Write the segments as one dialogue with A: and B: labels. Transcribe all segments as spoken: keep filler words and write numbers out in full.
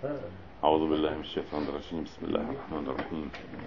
A: أعوذ بالله من الشيطان الرجيم. بسم الله الرحمن الرحيم.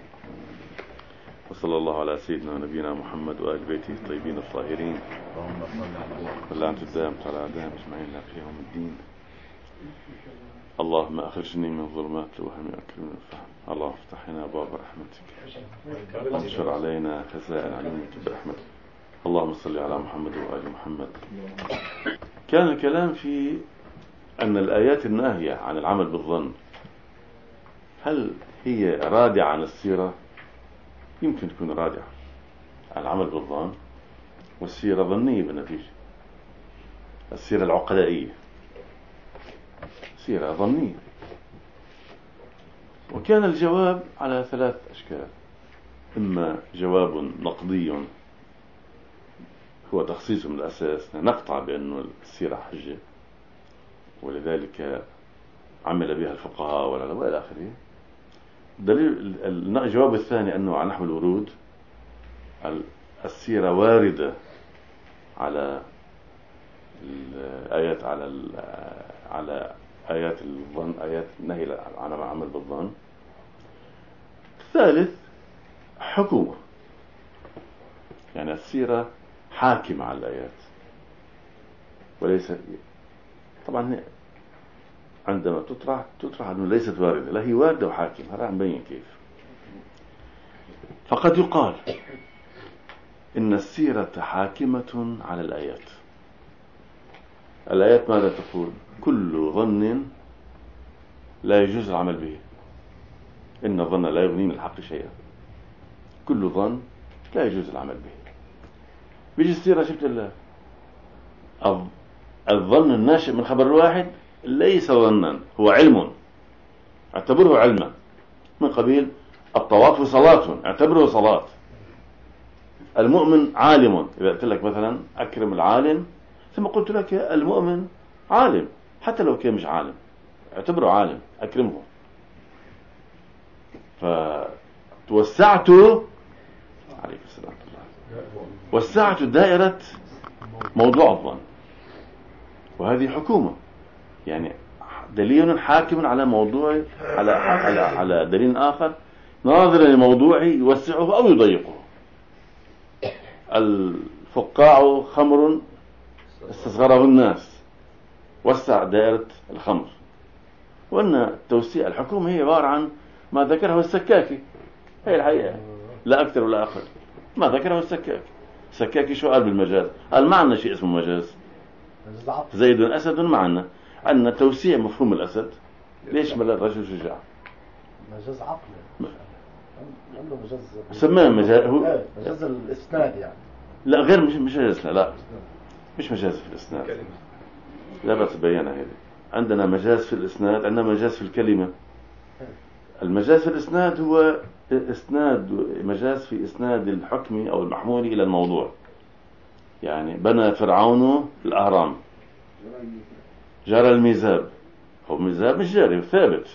A: وصلى الله على سيدنا ونبينا محمد وآل بيته الطيبين الطاهرين. واللعنة الدائم على أعدائهم أجمعين إلى يوم الدين. اللهم أخرجني من ظلمات الوهم وأكرمني من الفهم. اللهم افتح لنا أبواب رحمتك وانشر علينا خزائن علمك برحمتك. اللهم صل على محمد وآل محمد. كان الكلام في أن الآيات الناهية عن العمل بالظن هل هي رادعة عن السيرة؟ يمكن تكون رادعة عن العمل بالظن، والسيرة ظنية بالنتيجة. السيرة العقلائية سيرة ظنية. وكان الجواب على ثلاث أشكال: إما جواب نقدي هو تخصيص من الأساس، نقطع بأن السيرة حجة ولذلك عمل بها الفقهاء ولا وإلى آخره. دليل الجواب الثاني أنه على نحو الورود، السيرة واردة على الآيات على على آيات الظن، آيات النهي عن العمل بالظن. الثالث حكومة، يعني السيرة حاكمة على الآيات وليس طبعا عندما تطرح تطرح أنه ليست واردة، لا هي واردة وحاكمة. هذا نبين كيف. فقد يقال إن السيرة حاكمة على الآيات. الآيات ماذا تقول؟ كل ظن لا يجوز العمل به، إن الظن لا يغني من الحق شيئا. كل ظن لا يجوز العمل به. بيجي السيرة شفت الله الظن الناشئ من خبر الواحد ليس ظنا، هو علم، اعتبره علما، من قبيل الطواف صلاة، اعتبره صلاة. المؤمن عالم، إذا قلت لك مثلا أكرم العالم ثم قلت لك المؤمن عالم، حتى لو كان مش عالم اعتبره عالم، أكرمه. فتوسعت عليك السلام الله وسعت دائرة موضوع الظن، وهذه حكومة، يعني دليل حاكم على موضوع على على على دليل آخر ناظرا لموضوعه يوسعه أو يضيقه. الفقاع خمر استصغره الناس، وسع دائرة الخمر. وأن توسيع الحكومة هي عبارة عن ما ذكره السكاكي، هي الحقيقة لا أكثر ولا أقل. ما ذكره السكاكي. السكاكي شو قال بالمجاز؟ قال ما عندنا شيء اسمه مجاز. زيد أسد معنا، عندنا توسيع مفهوم الأسد ليشمل الرجل شجاع.
B: مجاز عقلي عنده مجاز
A: سماه مجاز،
B: هو مجاز الإسناد يعني.
A: لا غير مش مجاز، لا لا مش مجاز في الإسناد، لا بس بينا هذه. عندنا مجاز في الإسناد، عندنا مجاز في الكلمة. المجاز في الإسناد هو إسناد، مجاز في إسناد الحكم أو المحمول إلى الموضوع. يعني بنى فرعون الأهرام، جرى الميزاب، هو الميزاب مش جاري ثابت،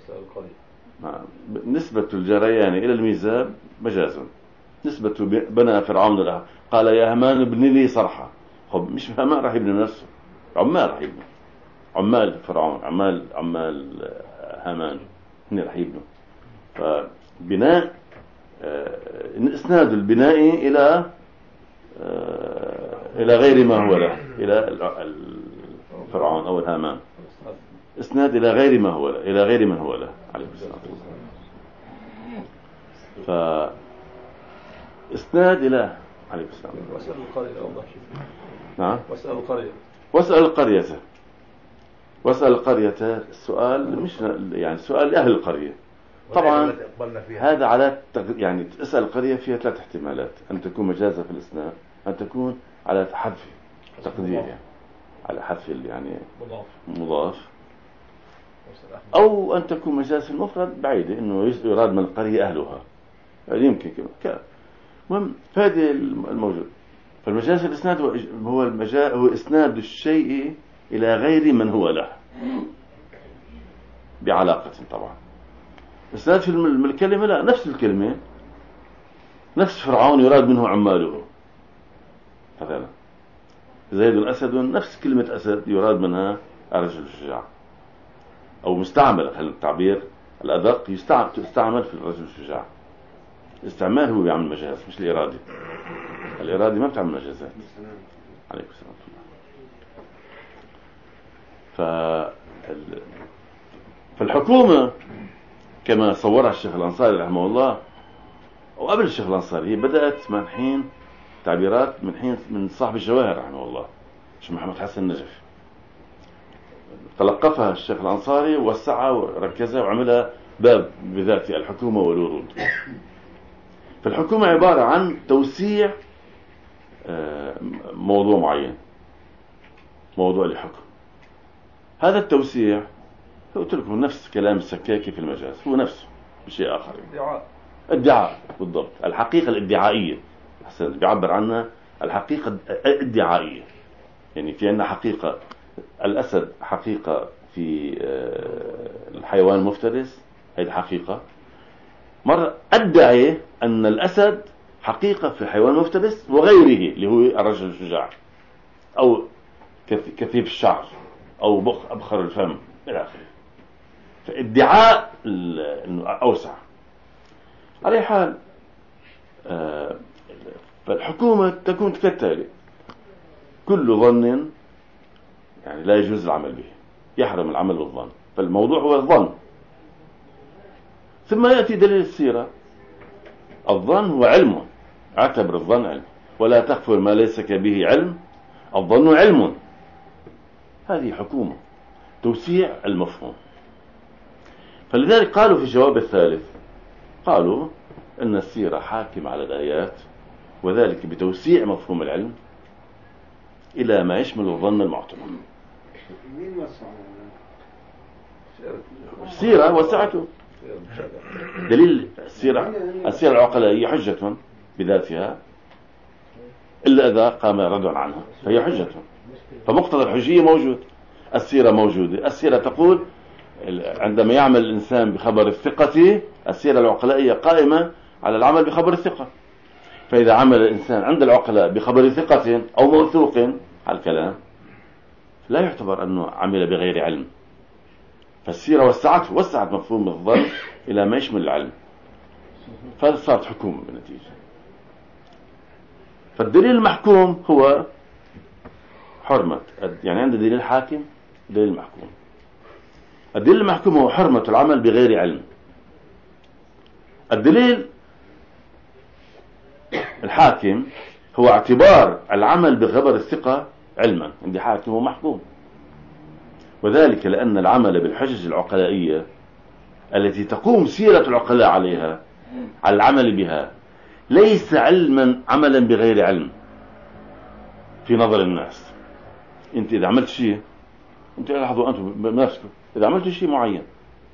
A: نسبة الجريان إلى الميزاب مجاز. نسبة بنى فرعون الأهرام، قال يا هامان ابن لي صرحة، هو مش هامان راح يبني نفسه، عمال راح يبني، عمال فرعون، عمال عمال هامان هن راح يبنوا. فبناء إسناد البناء إلى إلى غير ما هو له، إلى فرعون أو الهامان، إسناد إلى غير ما هو له، إلى غير من هو له عليه الصلاة والسلام. فإسناد إلى عليه السلام.
C: واسأل القرية أوضح.
A: نعم.
C: واسأل القرية.
A: واسأل القرية. واسأل القرية السؤال مش يعني سؤال أهل القرية. طبعا هذا على يعني تسأل القرية فيها ثلاث احتمالات: أن تكون مجازة في الإسناد، أن تكون على حذف تقدير يعني على حذف يعني
C: مضاف
A: مضاف، أو أن تكون مجاز في المفرد بعيدة، إنه يراد من القرية أهلها، يعني يمكن كذا. المهم فهذه الموجود. فالمجاز في الإسناد هو المجاز، هو إسناد الشيء إلى غير من هو له بعلاقة. طبعا إسناد في الكلمة لا، نفس الكلمة، نفس فرعون يراد منه عماله مثلا، زيد أسد، نفس كلمة أسد يراد منها الرجل الشجاع. أو مستعمل، خلينا التعبير الأدق، يستعمل في الرجل الشجاع. الاستعمال هو بيعمل مجاز مش الإرادة. الإرادة ما بتعمل مجازات. عليكم السلام. ف... فالحكومة كما صورها الشيخ الأنصاري رحمه الله، وقبل الشيخ الأنصاري، هي بدأت من حين تعبيرات من حين من صاحب الجواهر رحمه الله الشيخ محمد حسن النجفي، تلقفها الشيخ الأنصاري ووسعها وركزها وعملها باب بذاته، الحكومة والورود. فالحكومة عبارة عن توسيع موضوع معين، موضوع لحكم. هذا التوسيع قلت لكم نفس كلام السكاكي في المجاز، هو نفسه بشيء آخر.
B: ادعاء
A: ادعاء بالضبط، الحقيقة الادعائية حسن بيعبر عنها الحقيقة الادعائية. يعني في عندنا حقيقة الأسد، حقيقة في الحيوان المفترس، هذه حقيقة. مرة أدعي أن الأسد حقيقة في الحيوان المفترس وغيره اللي هو الرجل الشجاع أو كثيف الشعر أو أبخر الفم إلى آخره. فادعاء أوسع. على حال فالحكومة تكون كالتالي: كل ظن يعني لا يجوز العمل به، يحرم العمل بالظن، فالموضوع هو الظن. ثم يأتي دليل السيرة: الظن هو علم، اعتبر الظن علم، ولا تغفر ما ليس به علم، الظن علم. هذه حكومة توسيع المفهوم. فلذلك قالوا في الجواب الثالث، قالوا أن السيرة حاكم على الآيات، وذلك بتوسيع مفهوم العلم إلى ما يشمل الظن المعتبر.
C: مين وسع؟
A: السيرة وسعته. دليل السيرة، السيرة العقلائية حجة بذاتها إلا إذا قام رد عنها فهي حجة، فمقتضى الحجية موجود. السيرة موجودة. السيرة تقول عندما يعمل الإنسان بخبر الثقة، السيرة العقلائية قائمة على العمل بخبر الثقة. فإذا عمل الإنسان عند العقلاء بخبر ثقة أو موثوق على الكلام، لا يعتبر أنه عمل بغير علم. فالسيرة وسعت وسعت مفهوم الظن إلى ما يشمل العلم، فصارت حكومة بالنتيجة. فالدليل المحكوم هو حرمة، يعني عند دليل الحاكم دليل المحكوم. الدليل المحكوم هو حرمة العمل بغير علم. الدليل الحاكم هو اعتبار العمل بخبر الثقة علما عند حاكم ومحكوم، وذلك لأن العمل بالحجج العقلائية التي تقوم سيرة العقلاء عليها على العمل بها ليس علما عملا بغير علم في نظر الناس. انت اذا عملت شيء، انت لاحظوا انتم بنفسكم، اذا عملت شيء معين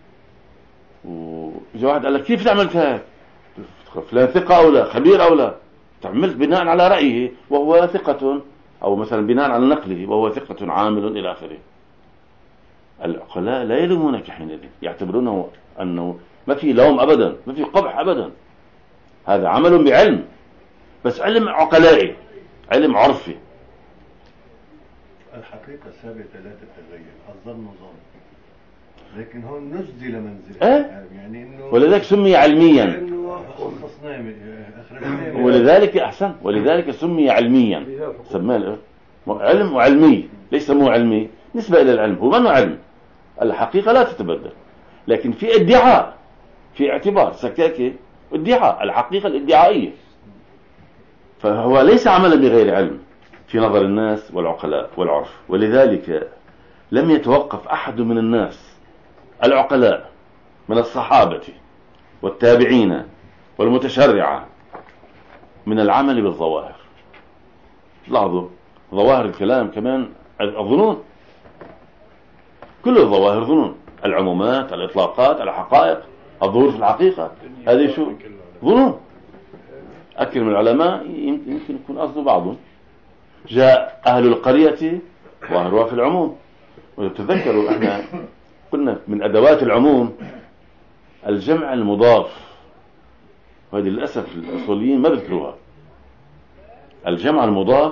A: وجاء واحد قال لك كيف عملت هيك، فلان ثقة او لا، خبير او لا، تعملت بناء على رأيه وهو ثقة، او مثلا بناء على نقله وهو ثقة عامل الى اخره. العقلاء لا يلومونك حينئذ، يعتبرونه انه ما في لوم ابدا، ما في قبح ابدا، هذا عمل بعلم، بس علم عقلائي، علم عرفي.
C: الحقيقة ثابتة لا تتغير، الظن ظن، لكن هون نزل منزلة.
A: أه؟
C: يعني إنه
A: ولذلك سمي علميا،
C: إنه خصصناه أخرجناه،
A: ولذلك أحسن، ولذلك سمي علميا، سماه علم وعلمي، ليس مو علمي نسبة إلى العلم، هو منه علم. الحقيقة لا تتبدل، لكن في ادعاء، في اعتبار سكاكي ادعاء، الحقيقة الادعائية، فهو ليس عملا بغير علم في نظر الناس والعقلاء والعرف. ولذلك لم يتوقف أحد من الناس العقلاء من الصحابة والتابعين والمتشرعة من العمل بالظواهر. لاحظوا ظواهر الكلام كمان الظنون، كل الظواهر ظنون، العمومات، الإطلاقات، الحقائق، الظهور في الحقيقة، هذه شو ظنون. أكثر العلماء يمكن يكون قصده بعضهم. جاء أهل القرية ظاهرها في العموم. وتذكروا احنا قلنا من أدوات العموم الجمع المضاف، وهذه للأسف الأصوليين ما ذكروها. الجمع المضاف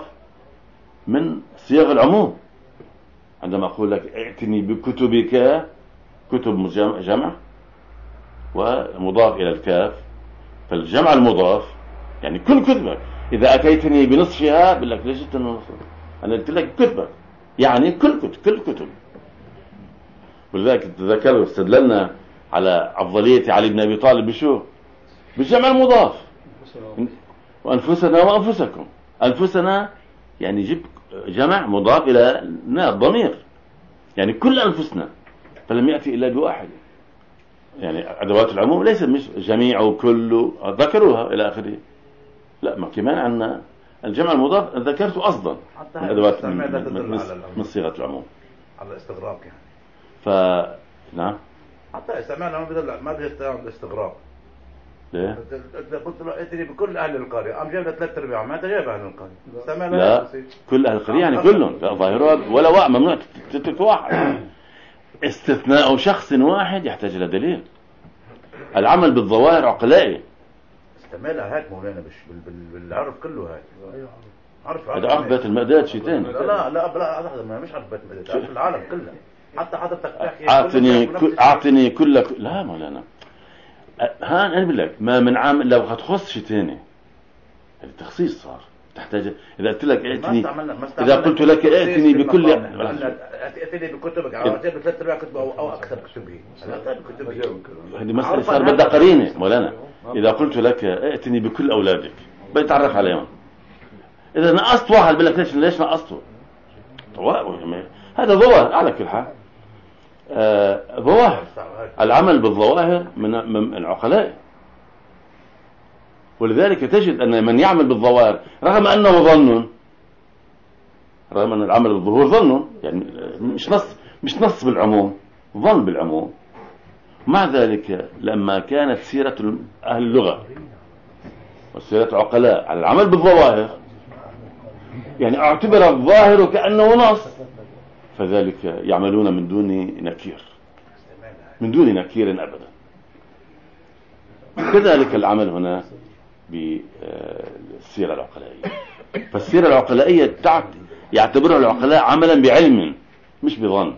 A: من صيغ العموم. عندما أقول لك ائتني بكتبك كتب جمع ومضاف إلى الكاف، فالجمع المضاف يعني كل كتبك. إذا أتيتني بنصفها بقول لك ليش جبت النصف؟ أنا قلت لك كتبك يعني كل كتب كل كتب. ولذلك تذكروا استدللنا على أفضلية علي بن أبي طالب بشو؟ بالجمع المضاف. وأنفسنا وأنفسكم، أنفسنا يعني جيب جمع مضاف إلى الضمير يعني كل أنفسنا، فلم يأتي إلا بواحد. يعني أدوات العموم ليس مش جميع وكل ذكروها إلى آخره، لا ما كمان عندنا الجمع المضاف ذكرته أصلا من أدوات من, من, من صيغة العموم
D: على الاستغراق يعني.
A: ف نعم
D: حتى استعمالها ما بدل ما بدل الاستغراق.
A: ليه؟
D: قلت له ائتني بكل أهل القرية، قام جايب ثلاث أرباع ما تجيب أهل القرية. استعمالها
A: لا كل أهل القرية يعني كلهم، لا ظاهرها ولا واحد ممنوع تترك واحد. استثناء شخص واحد يحتاج إلى دليل. العمل بالظواهر عقلائي.
D: استعمالها هيك مولانا مش بالعرف كله هيك. عرف
A: هذا عرف بيت المقداد شيء ثاني.
D: لا لا لا لا مش عرف بيت المقداد، عرف العالم كله. حتى حضرتك تحكي
A: أعطني كل أعطني كل لا مولانا. ها أنا بقول لك ما من عام لو هتخص شيء ثاني. هذا تخصيص صار. تحتاج إذا قلت لك ائتني إذا قلت لك ائتني بكل
D: ائتني بكتبك عرفتي بثلاث أرباع كتب أو أكثر كتبه.
A: هذه مسألة صار بدها قرينة مولانا. إذا قلت لك ائتني بكل أولادك بيتعرف عليهم. إذا نقصت واحد بقول لك ليش ليش نقصته؟ هذا ظواهر على كل حال. آه ظواهر. العمل بالظواهر من من العقلاء. ولذلك تجد أن من يعمل بالظواهر رغم أنه ظن، رغم أن العمل بالظهور ظن يعني مش نص مش نص بالعموم، ظن بالعموم، مع ذلك لما كانت سيرة أهل اللغة وسيرة العقلاء على العمل بالظواهر يعني اعتبر الظاهر كأنه نص، فذلك يعملون من دون نكير من دون نكير أبدا. كذلك العمل هنا بالسيرة العقلائية. فالسيرة العقلائية يعتبرها العقلاء عملا بعلم مش بظن،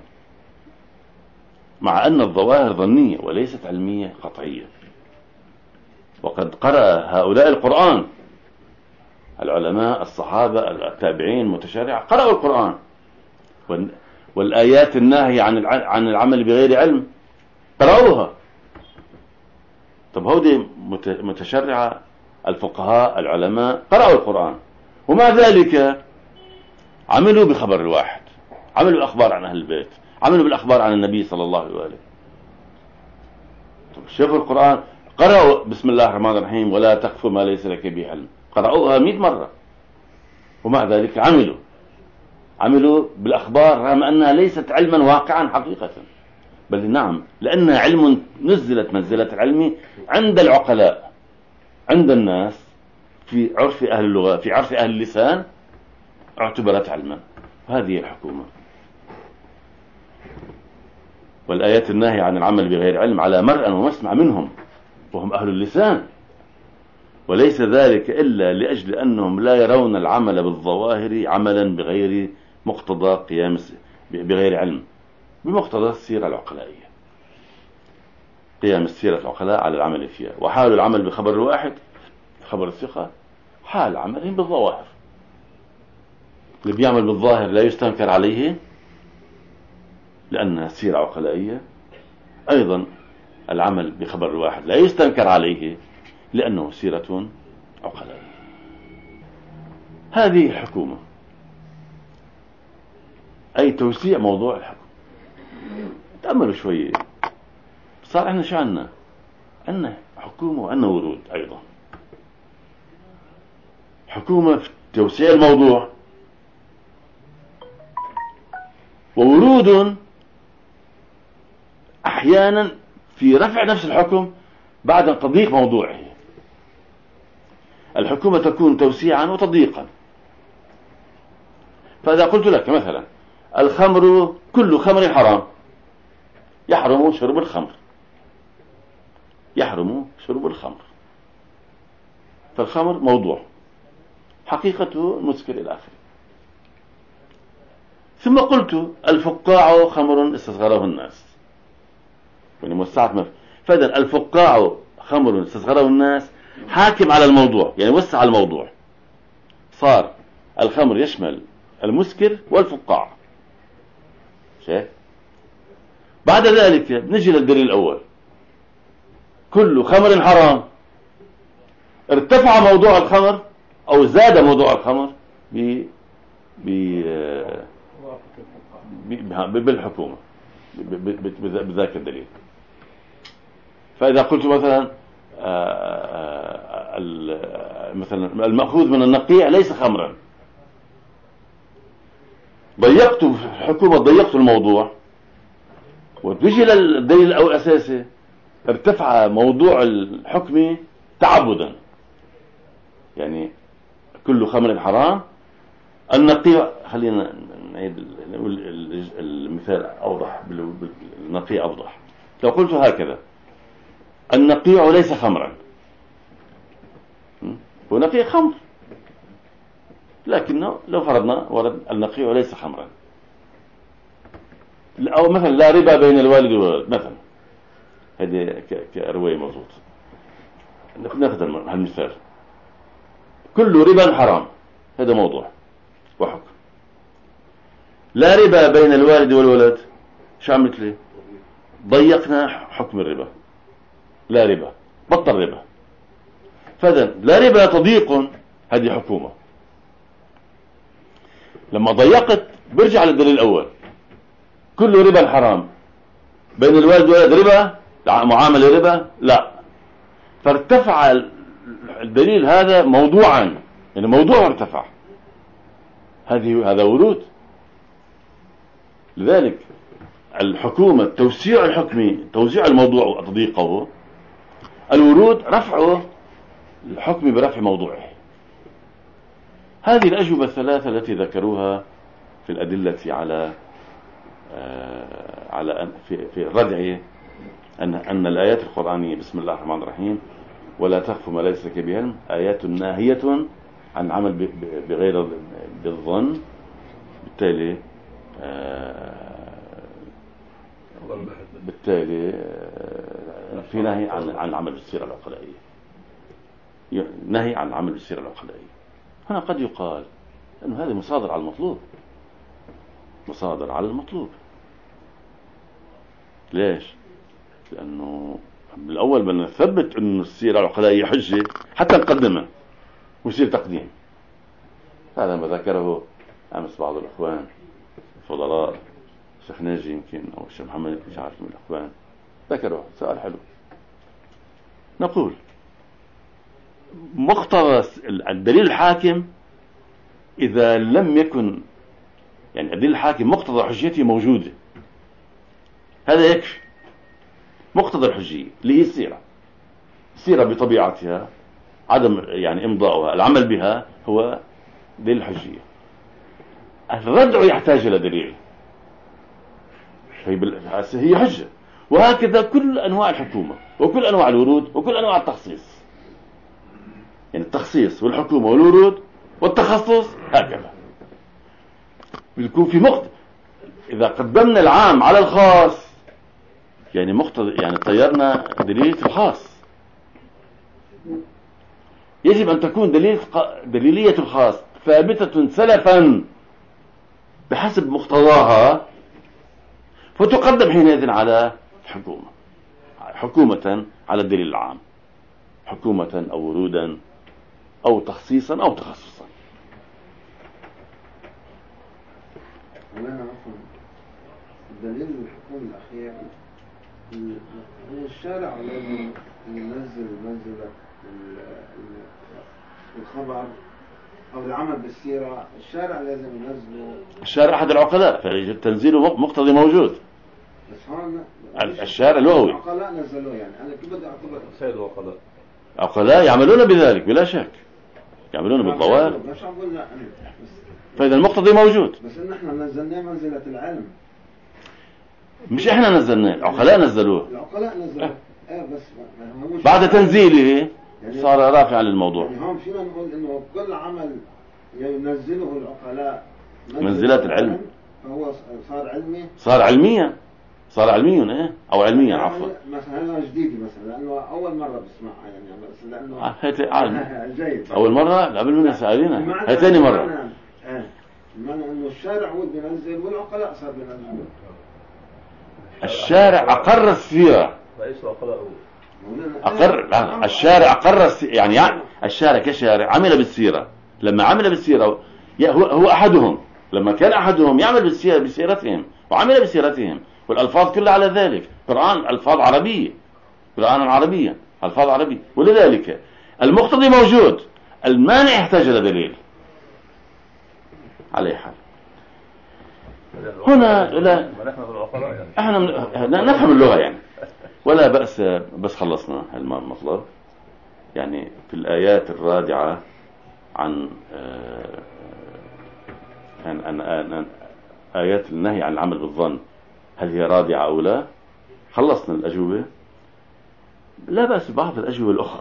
A: مع أن الظواهر ظنية وليست علمية قطعية. وقد قرأ هؤلاء القرآن، العلماء الصحابة التابعين المتشرعة قرأوا القرآن، والآيات الناهية عن عن العمل بغير علم قرأوها. طب هودي متشرعة الفقهاء العلماء قرأوا القرآن، ومع ذلك عملوا بخبر الواحد، عملوا أخبار عن أهل البيت، عملوا بالأخبار عن النبي صلى الله عليه وآله. طب شوفوا القرآن قرأوا بسم الله الرحمن الرحيم ولا تقف ما ليس لك به علم، قرأوها مئة مرة، ومع ذلك عملوا عملوا بالأخبار رغم أنها ليست علما واقعا حقيقة، بل نعم لأنها علم نزلت منزلة العلم عند العقلاء، عند الناس في عرف أهل اللغة في عرف أهل اللسان اعتبرت علما. هذه الحكومة. والآيات الناهية عن العمل بغير علم على مرأى ومسمع منهم وهم أهل اللسان، وليس ذلك إلا لأجل أنهم لا يرون العمل بالظواهر عملا بغير مقتضى قيام بغير علم، بمقتضى السيرة العقلائية، قيام السيرة العقلاء على العمل فيها. وحال العمل بخبر الواحد خبر الثقة حال عملهم بالظواهر. اللي بيعمل بالظاهر لا يستنكر عليه لأنها سيرة عقلائية، أيضا العمل بخبر الواحد لا يستنكر عليه لأنه سيرة عقلائية. هذه حكومة، أي توسيع موضوع الحكم. تأملوا شوية، صار عندنا شو عندنا؟ عندنا حكومة وعندنا ورود أيضا. حكومة في توسيع الموضوع، وورود أحيانا في رفع نفس الحكم بعد تضييق موضوعه. الحكومة تكون توسيعا وتضييقا. فإذا قلت لك مثلا الخمر كل خمر حرام، يحرم شرب الخمر، يحرم شرب الخمر، فالخمر موضوع حقيقته مسكر إلى آخره. ثم قلت الفقاع خمر استصغره الناس، يعني موسعة مفهوم. فإذا الفقاع خمر استصغره الناس حاكم على الموضوع، يعني وسع الموضوع، صار الخمر يشمل المسكر والفقاع. شايف؟ بعد ذلك نجي للدليل الأول، كل خمر حرام. ارتفع موضوع الخمر أو زاد موضوع الخمر ب بالحكومة بذاك الدليل. فإذا قلت مثلا مثلا المأخوذ من النقيع ليس خمرا، ضيقت الحكومة، ضيقت الموضوع، وتجي للدليل الأساسي ارتفع موضوع الحكم تعبدا، يعني كل خمر حرام. النقيع، خلينا نعيد نقول المثال أوضح، بالنقيع أوضح. لو قلت هكذا النقيع ليس خمرا، هو نقيع خمر، لكنه لو فرضنا ورد النقيع ليس خمرا، أو مثلا لا ربا بين الوالد والولد مثلا، هذه كرواية مضبوط. ناخذ هالمثال، كل ربا حرام، هذا موضوع وحكم. لا ربا بين الوالد والولد، شو عملت لي؟ ضيقنا حكم الربا، لا ربا، بطل ربا. فإذا لا ربا تضييق، هذه حكومة. لما ضيقت برجع للدليل الأول، كل ربا حرام، بين الوالد والولد ربا، معاملة ربا، لا. فارتفع الدليل هذا موضوعا، يعني موضوع ارتفع، هذه هذا ورود. لذلك الحكومة توسيع الحكم، توسيع الموضوع وتضييقه، الورود رفعه الحكم برفع موضوعه. هذه الأجوبة الثلاثة التي ذكروها في الأدلة على آه على في في الردع أن أن الآيات القرآنية بسم الله الرحمن الرحيم ولا تخف ما ليس لك به علم آيات ناهية عن عمل بغير بالظن، بالتالي آه بالتالي آه في نهي عن عن العمل بالسيرة العقلائية، نهي عن العمل بالسيرة العقلائية. هنا قد يقال أن هذه مصادر على المطلوب، مصادر على المطلوب. ليش؟ لأنه بالأول بدنا نثبت أنه السيرة العقلائية حجة حتى نقدمها ويصير تقديم. هذا ما ذكره أمس بعض الأخوان الفضلاء، الشيخ ناجي يمكن أو الشيخ محمد مش عارف من الأخوان، ذكروا سؤال حلو. نقول مقتضى الدليل الحاكم إذا لم يكن، يعني الدليل الحاكم مقتضى حجيته موجودة، هذا يكفي. مقتضى الحجية اللي هي السيرة، السيرة بطبيعتها عدم يعني إمضاؤها، العمل بها هو دليل الحجية. الردع يحتاج إلى دليل، هي حجة. وهكذا كل أنواع الحكومة وكل أنواع الورود وكل أنواع التخصيص، يعني التخصيص والحكومة والورود والتخصص هكذا بيكون في مقتضى. إذا قدمنا العام على الخاص يعني مقتضى، يعني طيرنا دليلية الخاص. يجب أن تكون دليل دليلية الخاص ثابتة سلفا بحسب مقتضاها، فتقدم حينئذ على الحكومة، حكومة على الدليل العام، حكومة أو ورودا أو تخصيصا أو تخصصا.
E: أنا عفوا الدليل الحكومي الأخير هو الشارع الذي ينزل منزلة الخبر أو العمل بالسيرة، الشارع لازم ينزله، الشارع
A: أحد العقلاء، فالتنزيل مقتضي موجود.
E: بس هون
A: الشارع الوهوي
E: العقلاء نزلوه، يعني أنا كيف بدي أعتبر
D: سيد العقلاء؟
A: عقلاء يعملون بذلك بلا شك، يعملون بالضوابط.
E: مش عم بقول لا،
A: فإذا المقتضي موجود،
E: بس إن إحنا نزلناه منزلة العلم،
A: مش إحنا نزلناه، العقلاء نزلوه.
E: العقلاء نزلوه إيه بس
A: بعد تنزيله يعني صار رافعا للموضوع.
E: يعني هون فينا نقول إنه كل عمل ينزله العقلاء
A: منزلات العلم
E: فهو صار علمي،
A: صار علميا. صار علميا ايه او علميا عفوا.
E: مثلا هذا جديد مثلا لانه اول مره بسمعها يعني بس لانه
A: آه هيت عالم.
E: جيد.
A: اول مره قبل منا سالينا هي ثاني مره.
E: بمعنى انه الشارع هو اللي بينزل والعقلاء صار بينزلوا.
A: الشارع اقر السيره.
D: رئيس العقلاء هو
A: أقر الشارع أقر يعني, يعني الشارع كشارع عمل بالسيرة. لما عمل بالسيرة هو, هو أحدهم. لما كان أحدهم يعمل بالسيرة بسيرتهم وعمل بسيرتهم والألفاظ كلها على ذلك. القرآن ألفاظ عربية، القرآن العربية ألفاظ عربية، ولذلك المقتضي موجود، المانع يحتاج إلى دليل. عليه حال هنا لا احنا نفهم اللغة يعني ولا بأس. بس خلصنا المطلب يعني في الآيات الرادعة عن عن, عن, عن آيات النهي عن العمل بالظن، هل هي رادعة أو لا؟ خلصنا الأجوبة. لا بأس بعض الأجوبة الأخرى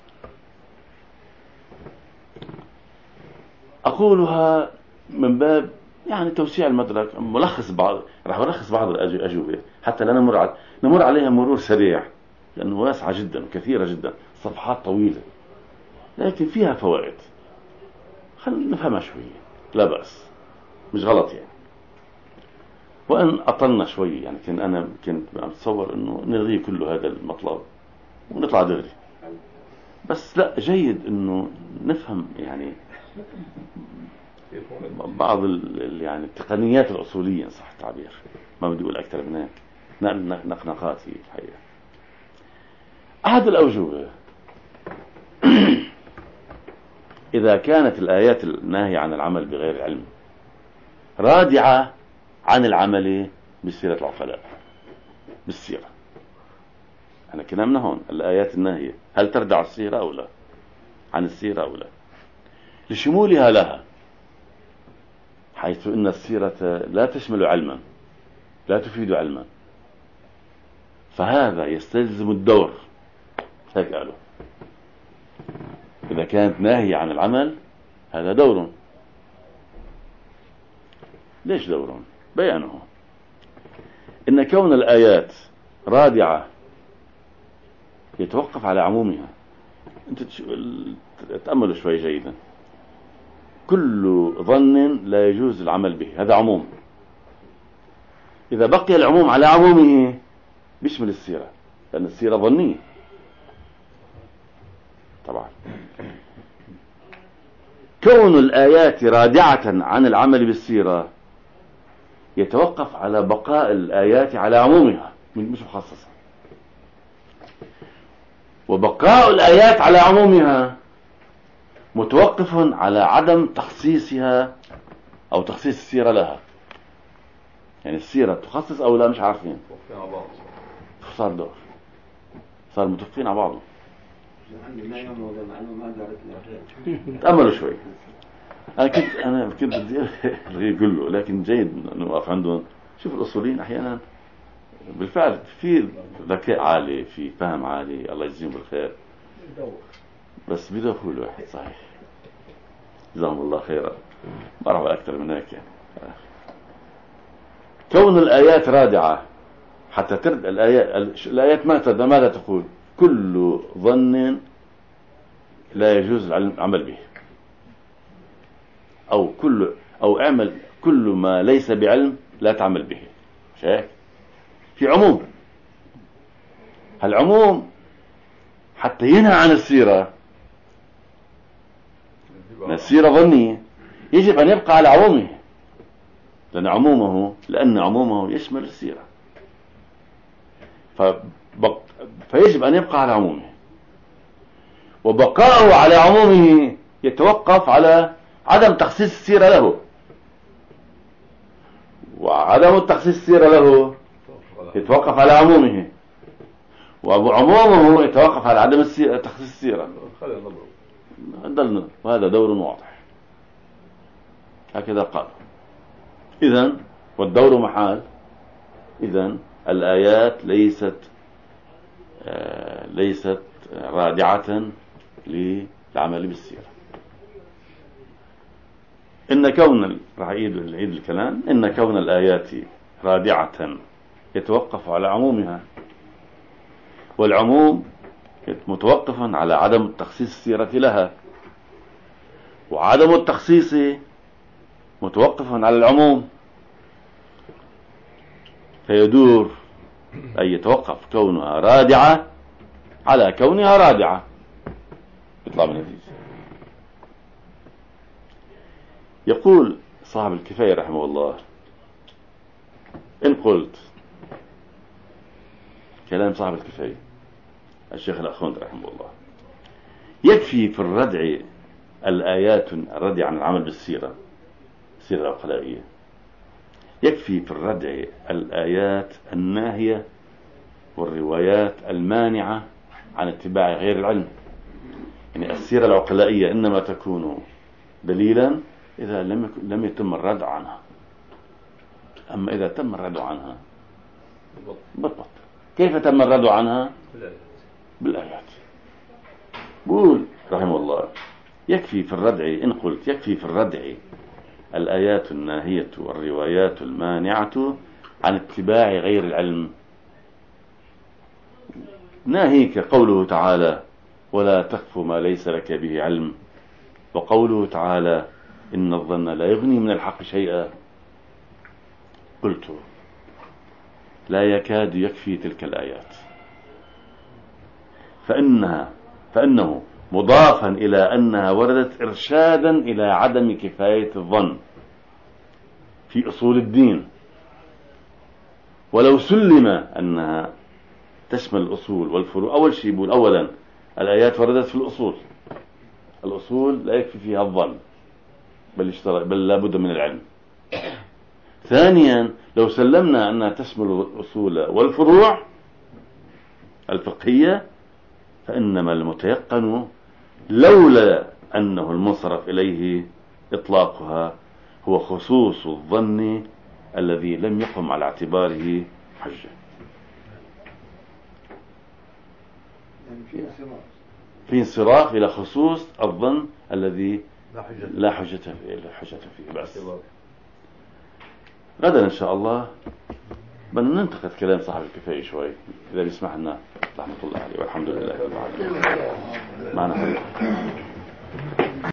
A: أقولها من باب يعني توسيع المدرك، ملخص بعض، راح ألخص بعض الأجوبة حتى لا نمر على نمر عليها مرور سريع لأنه واسعة جدا وكثيرة جدا، صفحات طويلة لكن فيها فوائد، خلينا نفهمها شوية لا بأس، مش غلط يعني. وأن أطلنا شوي يعني كان أنا كنت أتصور إنه نلغي كل هذا المطلب ونطلع دغري، بس لا جيد إنه نفهم يعني بعض ال يعني التقنيات الأصولية إن صح التعبير، ما بدي أقول أكثر من هيك، نقنقات هي الحقيقة. أحد الأوجه إذا كانت الآيات الناهية عن العمل بغير علم رادعة عن العمل بسيرة العقلاء بالسيرة، أنا كلامنا هون الآيات الناهية هل تردع السيرة أو لا، عن السيرة أو لا، لشمولها لها، حيث إن السيرة لا تشمل علما، لا تفيد علما، فهذا يستلزم الدور. هيك قالوا إذا كانت ناهية عن العمل هذا دور. ليش دور؟ بيانه إن كون الآيات رادعة يتوقف على عمومها. أنت تأملوا شوي جيدا، كل ظن لا يجوز العمل به، هذا عموم. إذا بقي العموم على عمومه بيشمل السيرة، لأن السيرة ظنية طبعا. كون الآيات رادعة عن العمل بالسيرة يتوقف على بقاء الآيات على عمومها مش مخصصة، وبقاء الآيات على عمومها متوقف على عدم تخصيصها أو تخصيص السيرة لها. يعني السيرة تخصص أو لا مش عارفين، صار دور، صار متفقين على بعضهم. تأملوا شوي. أنا كنت أنا كنت بدي ألغي كله، لكن جيد نوقف عندهم. شوف الأصوليين أحيانا بالفعل في ذكاء عالي، في فهم عالي، الله يجزيهم بالخير، بس بيدخلوا الواحد صحيح. جزاهم الله خيرا، ما أعرف أكثر من هيك يعني. كون الآيات رادعة حتى ترد الآيات، الآيات ماذا تقول؟ كل ظن لا يجوز العمل به، أو كل أو اعمل كل ما ليس بعلم لا تعمل به. شايف في عموم، هالعموم حتى ينهى عن السيرة، السيرة ظنية، يجب أن يبقى على عمومه، لأن عمومه لأن عمومه يشمل السيرة، فبق... فيجب أن يبقى على عمومه، وبقاؤه على عمومه يتوقف على عدم تخصيص السيرة له، وعدم تخصيص السيرة له يتوقف على عمومه، وعمومه يتوقف على عدم السيرة تخصيص السيرة. وهذا دور واضح، هكذا قال. إذن والدور محال، إذن الآيات ليست آه ليست رادعة للعمل بالسيرة. إن كون راح أعيد الكلام إن كون الآيات رادعة يتوقف على عمومها، والعموم متوقف على عدم تخصيص السيرة لها، وعدم التخصيص متوقف على العموم، فيدور أي يتوقف كونها رادعة على كونها رادعة، يطلع من النتيجة. يقول صاحب الكفاية رحمه الله: إن قلت، كلام صاحب الكفاية الشيخ الأخوند رحمه الله: يكفي في الردع الآيات، الردع عن العمل بالسيرة، السيرة العقلائية، يكفي في الردع الآيات الناهية والروايات المانعة عن اتباع غير العلم. يعني السيرة العقلائية إنما تكون دليلا إذا لم يكن لم يتم الردع عنها، أما إذا تم الردع عنها بطبط. كيف تم الردع عنها؟ بالآيات. قول رحمه الله: يكفي في الردع، إن قلت يكفي في الردع الآيات الناهية والروايات المانعة عن اتباع غير العلم. ناهيك قوله تعالى: ولا تخف ما ليس لك به علم، وقوله تعالى: إن الظن لا يغني من الحق شيئا. قلت: لا يكاد يكفي تلك الآيات، فإنها فإنه مضافا إلى أنها وردت إرشادا إلى عدم كفاية الظن في أصول الدين، ولو سلم أنها تشمل الأصول والفروع. أول شيء يقول أولا الآيات وردت في الأصول، الأصول لا يكفي فيها الظن بل, بل لا بد من العلم. ثانيا لو سلمنا أنها تشمل الأصول والفروع الفقهية، فإنما المتيقن لولا أنه المنصرف إليه إطلاقها هو خصوص الظن الذي لم يقم على اعتباره حجة. في انصراف إلى خصوص الظن الذي لا حجة فيه, لا حجة فيه. بس غدا إن شاء الله بدنا ننتقد كلام صاحب الكفاية شوي إذا بيسمح لنا، رحمة الله عليه، والحمد لله رب العالمين. معنا